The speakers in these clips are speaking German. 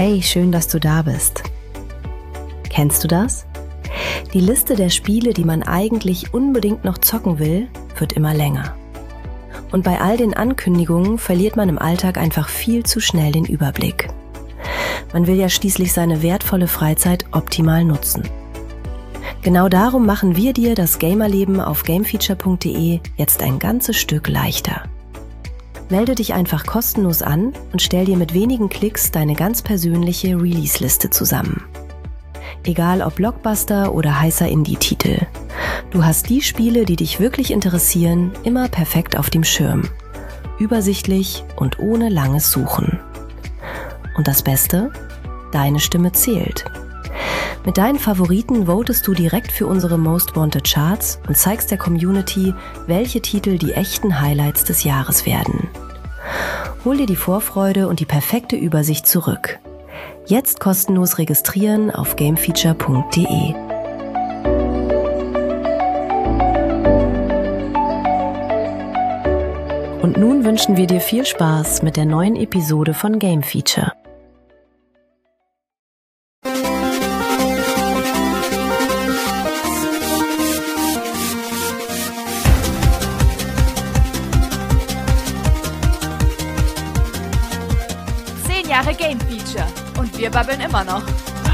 Hey, schön, dass du da bist. Kennst du das? Die Liste der Spiele, die man eigentlich unbedingt noch zocken will, wird immer länger. Und bei all den Ankündigungen verliert man im Alltag einfach viel zu schnell den Überblick. Man will ja schließlich seine wertvolle Freizeit optimal nutzen. Genau darum machen wir dir das Gamerleben auf gamefeature.de jetzt ein ganzes Stück leichter. Melde dich einfach kostenlos an und stell dir mit wenigen Klicks deine ganz persönliche Release-Liste zusammen. Egal ob Blockbuster oder heißer Indie-Titel. Du hast die Spiele, die dich wirklich interessieren, immer perfekt auf dem Schirm. Übersichtlich und ohne langes Suchen. Und das Beste? Deine Stimme zählt. Mit deinen Favoriten votest du direkt für unsere Most Wanted Charts und zeigst der Community, welche Titel die echten Highlights des Jahres werden. Hol dir die Vorfreude und die perfekte Übersicht zurück. Jetzt kostenlos registrieren auf gamefeature.de. Und nun wünschen wir dir viel Spaß mit der neuen Episode von Game Feature. Jahre Game Feature und wir babbeln immer noch.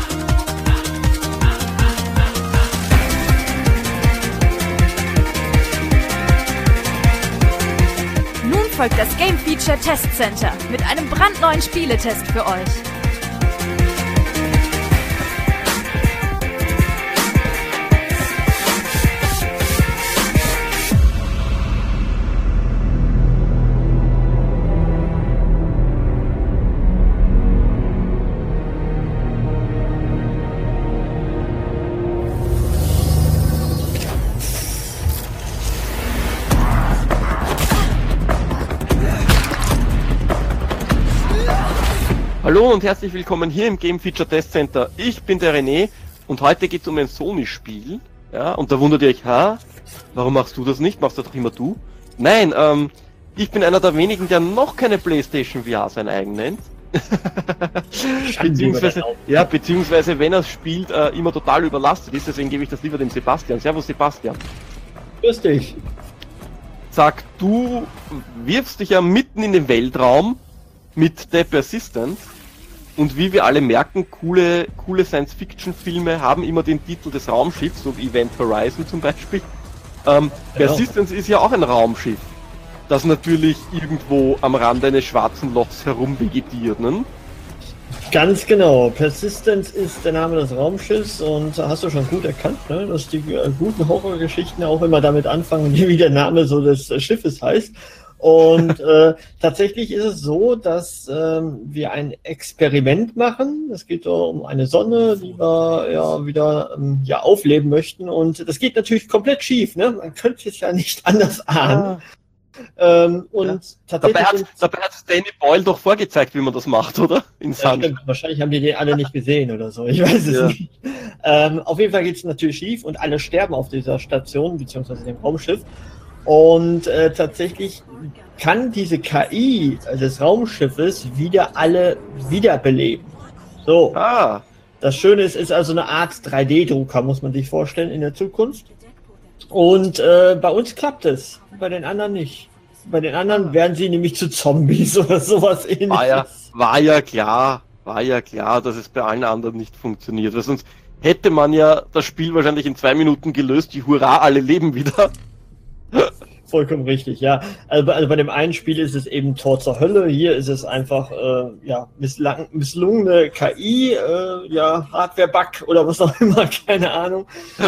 Nun folgt das Game Feature Test Center mit einem brandneuen Spieletest für euch. Hallo und herzlich willkommen hier im Game Feature Test Center. Ich bin der René und heute geht es um ein Sony-Spiel. Ja, und da wundert ihr euch, warum machst du das nicht? Machst das doch immer du? Nein, ich bin einer der wenigen, der noch keine PlayStation VR sein eigen nennt. beziehungsweise wenn er es spielt, immer total überlastet ist, deswegen gebe ich das lieber dem Sebastian. Servus Sebastian. Grüß dich. Sag, du wirfst dich ja mitten in den Weltraum mit The Persistent. Und wie wir alle merken, coole Science-Fiction-Filme haben immer den Titel des Raumschiffs, so wie Event Horizon zum Beispiel. Persistence ist ja auch ein Raumschiff, das natürlich irgendwo am Rand eines schwarzen Lochs herumvegetiert, ne? Ganz genau. Persistence ist der Name des Raumschiffs und hast du schon gut erkannt, ne? Dass die guten Horrorgeschichten auch immer damit anfangen, wie der Name so des Schiffes heißt. Und tatsächlich ist es so, dass wir ein Experiment machen. Es geht um eine Sonne, die wir wieder aufleben möchten. Und das geht natürlich komplett schief. Ne? Man könnte es ja nicht anders ahnen. Tatsächlich dabei hat Danny Boyle doch vorgezeigt, wie man das macht, oder? In wahrscheinlich haben die alle nicht gesehen oder so. Ich weiß es nicht. Auf jeden Fall geht es natürlich schief und alle sterben auf dieser Station, beziehungsweise dem Raumschiff. Und tatsächlich kann diese KI des Raumschiffes alle wiederbeleben. So. Das Schöne ist also eine Art 3D-Drucker, muss man sich vorstellen, in der Zukunft. Und bei uns klappt es, bei den anderen nicht. Bei den anderen werden sie nämlich zu Zombies oder sowas ähnliches. War ja klar, dass es bei allen anderen nicht funktioniert. Weil sonst hätte man ja das Spiel wahrscheinlich in 2 Minuten gelöst, die Hurra, alle leben wieder. Vollkommen richtig, ja. Also bei dem einen Spiel ist es eben Tor zur Hölle, hier ist es einfach misslungene KI, Hardware-Bug oder was auch immer, keine Ahnung.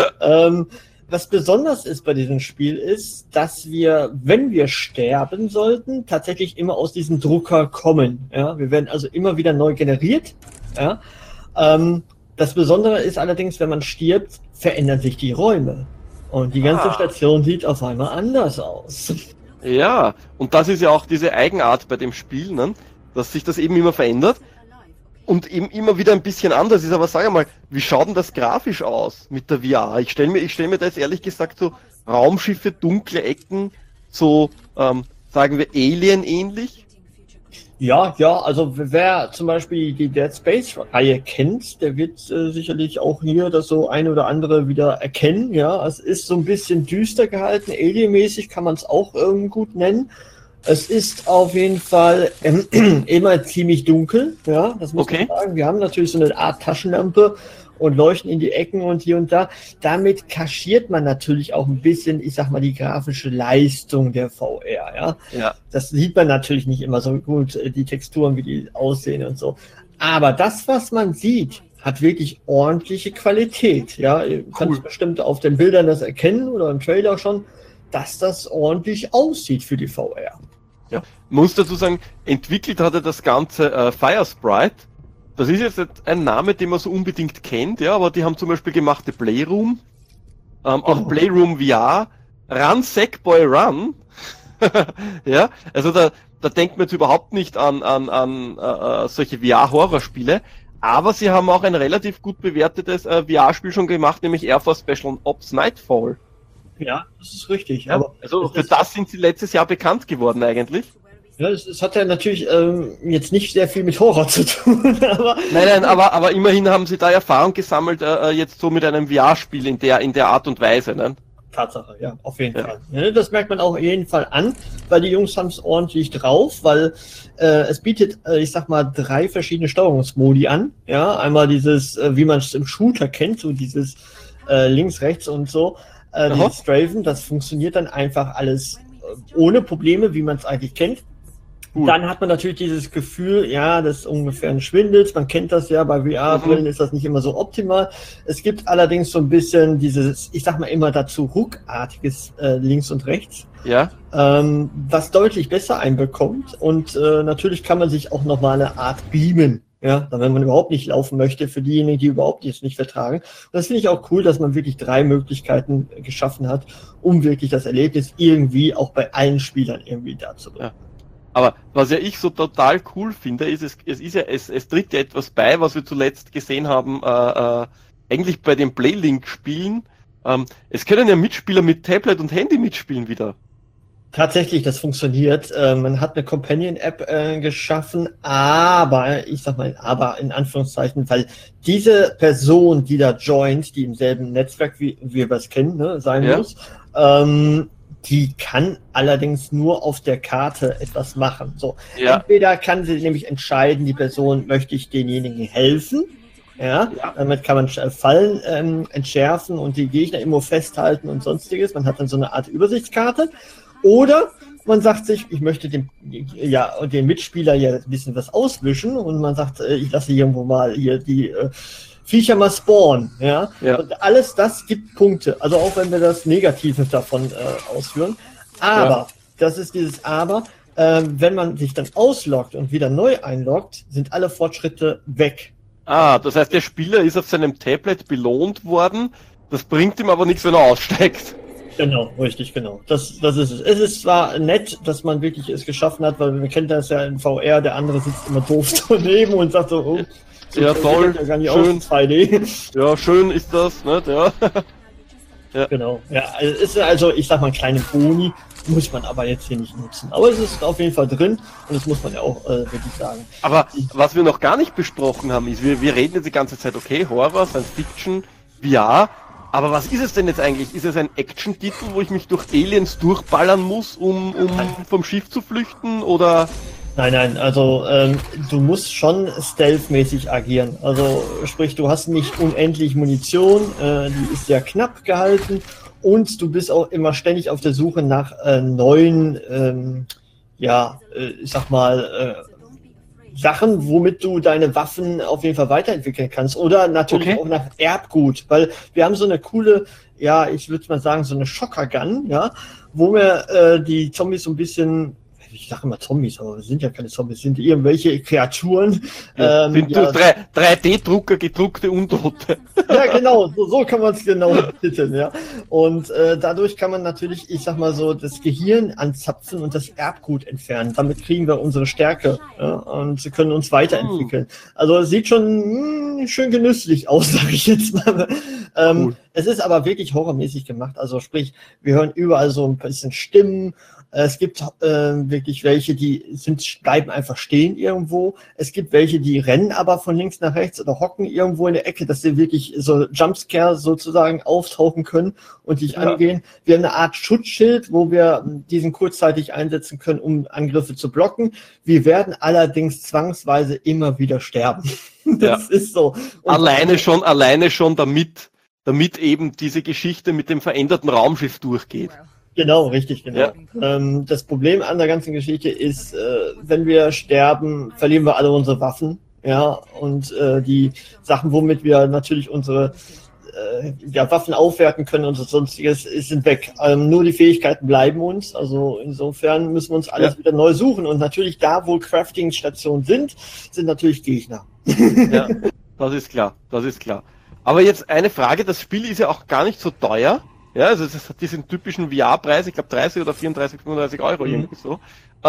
Was besonders ist bei diesem Spiel ist, dass wir, wenn wir sterben sollten, tatsächlich immer aus diesem Drucker kommen. Ja? Wir werden also immer wieder neu generiert. Ja? Das Besondere ist allerdings, wenn man stirbt, verändern sich die Räume. Und die ganze Station sieht auf einmal anders aus. Ja, und das ist ja auch diese Eigenart bei dem Spiel, ne? Dass sich das eben immer verändert und eben immer wieder ein bisschen anders ist. Aber sag mal, wie schaut denn das grafisch aus mit der VR? Ich stell mir da jetzt ehrlich gesagt so Raumschiffe, dunkle Ecken, so sagen wir Alien ähnlich. Ja, also wer zum Beispiel die Dead Space-Reihe kennt, der wird sicherlich auch hier das so ein oder andere wieder erkennen. Ja, es ist so ein bisschen düster gehalten, alienmäßig kann man es auch gut nennen. Es ist auf jeden Fall immer ziemlich dunkel, ja, das muss man sagen. Wir haben natürlich so eine Art Taschenlampe und leuchten in die Ecken und hier und da. Damit kaschiert man natürlich auch ein bisschen, ich sag mal, die grafische Leistung der VR, ja. Das sieht man natürlich nicht immer so gut, die Texturen, wie die aussehen und so. Aber das, was man sieht, hat wirklich ordentliche Qualität, ja. Ihr könnt bestimmt auf den Bildern das erkennen oder im Trailer schon, dass das ordentlich aussieht für die VR. Ja, muss dazu sagen, entwickelt hatte das Ganze Firesprite. Das ist jetzt nicht ein Name, den man so unbedingt kennt, ja, aber die haben zum Beispiel gemacht The Playroom, auch Playroom VR, Run Sackboy Run, ja, also da denkt man jetzt überhaupt nicht an solche VR-Horrorspiele, aber sie haben auch ein relativ gut bewertetes VR-Spiel schon gemacht, nämlich Air Force Special Ops Nightfall. Ja, das ist richtig. Ja, aber also für das sind sie letztes Jahr bekannt geworden eigentlich. Ja, es hat ja natürlich jetzt nicht sehr viel mit Horror zu tun. Aber nein, aber immerhin haben sie da Erfahrung gesammelt, jetzt so mit einem VR-Spiel in der Art und Weise. Ne? Tatsache, ja, auf jeden Fall. Ja, das merkt man auch auf jeden Fall an, weil die Jungs haben es ordentlich drauf, weil es bietet, ich sag mal, 3 verschiedene Steuerungsmodi an. Ja, einmal dieses, wie man es im Shooter kennt, so dieses links, rechts und so. Dieses Strafen, das funktioniert dann einfach alles ohne Probleme, wie man es eigentlich kennt. Dann hat man natürlich dieses Gefühl, ja, das ist ungefähr ein Schwindel. Man kennt das ja, bei VR-Brillen ist das nicht immer so optimal. Es gibt allerdings so ein bisschen dieses, ich sag mal immer dazu, ruckartiges links und rechts, was deutlich besser einbekommt. Und natürlich kann man sich auch nochmal eine Art beamen. Ja, wenn man überhaupt nicht laufen möchte, für diejenigen, die überhaupt jetzt nicht vertragen. Und das finde ich auch cool, dass man wirklich 3 Möglichkeiten geschaffen hat, um wirklich das Erlebnis irgendwie auch bei allen Spielern irgendwie darzubringen. Ja. Aber was ja ich so total cool finde, ist, es tritt ja etwas bei, was wir zuletzt gesehen haben, eigentlich bei den Playlink-Spielen. Es können ja Mitspieler mit Tablet und Handy mitspielen wieder. Tatsächlich, das funktioniert. Man hat eine Companion-App geschaffen, aber, ich sag mal, aber in Anführungszeichen, weil diese Person, die da joint, die im selben Netzwerk, wie wir es kennen, ne, sein muss, die kann allerdings nur auf der Karte etwas machen. So, entweder kann sie nämlich entscheiden, die Person, möchte ich denjenigen helfen, damit kann man Fallen entschärfen und die Gegner immer festhalten und sonstiges. Man hat dann so eine Art Übersichtskarte. Oder man sagt sich, ich möchte den Mitspieler ja ein bisschen was auswischen und man sagt, ich lasse irgendwo mal hier die Viecher mal spawnen, Und alles das gibt Punkte, also auch wenn wir das Negative davon ausführen. Aber, das ist dieses Aber, wenn man sich dann ausloggt und wieder neu einloggt, sind alle Fortschritte weg. Das heißt, der Spieler ist auf seinem Tablet belohnt worden, das bringt ihm aber nichts, wenn er aussteigt. Genau, richtig, genau. Das ist es. Es ist zwar nett, dass man wirklich es geschaffen hat, weil man kennt das ja in VR, der andere sitzt immer doof daneben und sagt so, so ja, toll, ja gar nicht schön, aus, 2D. Ja, schön ist das, ne? Ja. Genau, ja, es ist also, ich sag mal, kleine Boni, muss man aber jetzt hier nicht nutzen. Aber es ist auf jeden Fall drin und das muss man ja auch wirklich sagen. Aber was wir noch gar nicht besprochen haben, ist, wir reden jetzt die ganze Zeit, okay, Horror, Science Fiction, VR, aber was ist es denn jetzt eigentlich? Ist es ein Action-Titel, wo ich mich durch Aliens durchballern muss, um vom Schiff zu flüchten, oder? Nein, also du musst schon stealth-mäßig agieren. Also sprich, du hast nicht unendlich Munition, die ist sehr knapp gehalten und du bist auch immer ständig auf der Suche nach neuen, ich sag mal, Sachen, womit du deine Waffen auf jeden Fall weiterentwickeln kannst. Oder natürlich auch nach Erbgut, weil wir haben so eine coole, ich würde mal sagen, so eine Schocker-Gun, wo wir die Zombies so ein bisschen, ich sage immer Zombies, aber es sind ja keine Zombies, sind irgendwelche Kreaturen. Sind 3D-Drucker, gedruckte Untote. Ja, genau, so kann man es genau titeln, Und dadurch kann man natürlich, ich sag mal so, das Gehirn anzapfen und das Erbgut entfernen. Damit kriegen wir unsere Stärke und können uns weiterentwickeln. Also es sieht schon schön genüsslich aus, sage ich jetzt mal. Cool. Es ist aber wirklich horrormäßig gemacht. Also sprich, wir hören überall so ein bisschen Stimmen Es gibt wirklich welche, bleiben einfach stehen irgendwo. Es gibt welche, die rennen aber von links nach rechts oder hocken irgendwo in der Ecke, dass sie wirklich so Jumpscare sozusagen auftauchen können und dich angehen. Wir haben eine Art Schutzschild, wo wir diesen kurzzeitig einsetzen können, um Angriffe zu blocken. Wir werden allerdings zwangsweise immer wieder sterben. Das ist so. Und alleine schon damit eben diese Geschichte mit dem veränderten Raumschiff durchgeht. Genau, richtig, genau. Ja. Das Problem an der ganzen Geschichte ist, wenn wir sterben, verlieren wir alle unsere Waffen, ja, und die Sachen, womit wir natürlich unsere Waffen aufwerten können und sonstiges, sind weg. Nur die Fähigkeiten bleiben uns, also insofern müssen wir uns alles wieder neu suchen und natürlich da, wo Crafting-Stationen sind natürlich Gegner. Ja, das ist klar. Aber jetzt eine Frage, das Spiel ist ja auch gar nicht so teuer. Ja, also es hat diesen typischen VR-Preis, ich glaube 30 oder 34, 35 Euro, irgendwie so.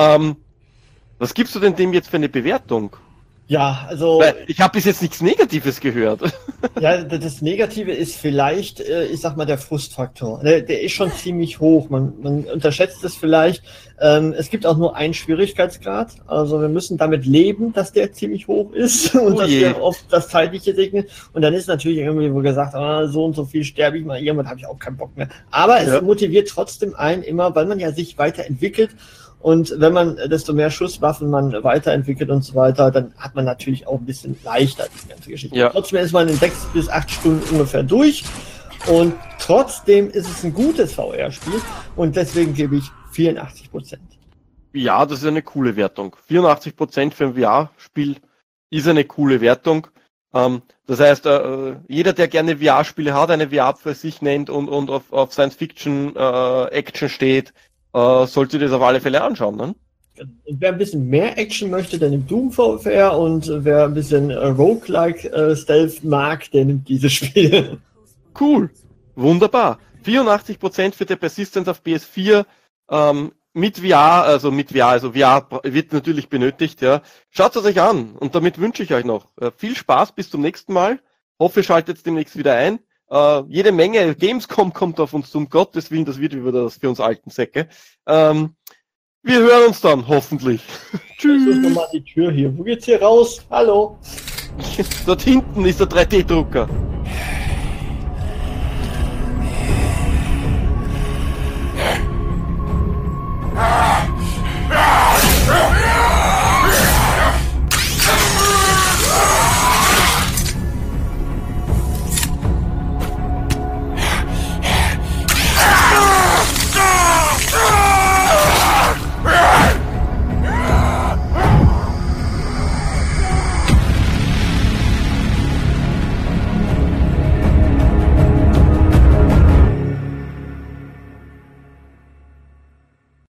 Was gibst du denn dem jetzt für eine Bewertung? Ja, also... Weil ich habe bis jetzt nichts Negatives gehört. Ja, das Negative ist vielleicht, ich sag mal, der Frustfaktor. Der ist schon ziemlich hoch. Man unterschätzt es vielleicht. Es gibt auch nur einen Schwierigkeitsgrad. Also wir müssen damit leben, dass der ziemlich hoch ist und dass wir oft das Zeitliche segnen. Und dann ist natürlich irgendwie wo gesagt, so und so viel sterbe ich mal, irgendwann habe ich auch keinen Bock mehr. Aber es motiviert trotzdem einen immer, weil man ja sich weiterentwickelt. Und wenn man, desto mehr Schusswaffen man weiterentwickelt und so weiter, dann hat man natürlich auch ein bisschen leichter die ganze Geschichte. Ja. Trotzdem ist man in 6 bis 8 Stunden ungefähr durch und trotzdem ist es ein gutes VR-Spiel und deswegen gebe ich 84%. Ja, das ist eine coole Wertung. 84% für ein VR-Spiel ist eine coole Wertung. Das heißt, jeder, der gerne VR-Spiele hat, eine VR für sich nennt und auf Science-Fiction-Action steht, sollte das auf alle Fälle anschauen, ne? Wer ein bisschen mehr Action möchte, der nimmt Doom VR und wer ein bisschen Roguelike Stealth mag, der nimmt dieses Spiel. Cool, wunderbar. 84% für der Persistence auf PS4 mit VR, also VR wird natürlich benötigt, ja. Schaut es euch an und damit wünsche ich euch noch viel Spaß, bis zum nächsten Mal. Hoffe, ihr schaltet demnächst wieder ein. Jede Menge Gamescom kommt auf uns zu, um Gottes Willen, das wird wieder das für uns alten Säcke. Wir hören uns dann, hoffentlich. Tschüss. Ich nochmal die Tür hier. Wo geht's hier raus? Hallo? Dort hinten ist der 3D-Drucker.